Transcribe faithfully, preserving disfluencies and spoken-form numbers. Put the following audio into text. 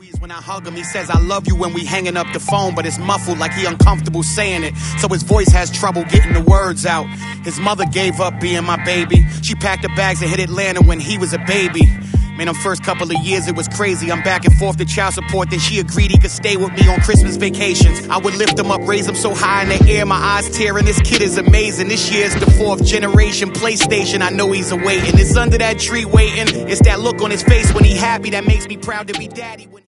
When I hug him, he says I love you when we hanging up the phone, but it's muffled like he uncomfortable saying it, so his voice has trouble getting the words out. His mother gave up being my baby. She packed her bags and hit Atlanta when he was a baby. Man, them first couple of years it was crazy. I'm back and forth to child support, then she agreed he could stay with me on Christmas vacations. I would lift him up, raise him so high in the air, my eyes tearing. This kid is amazing. This year's the fourth generation PlayStation. I know he's awaiting. It's under that tree waiting. It's that look on his face when he happy that makes me proud to be daddy.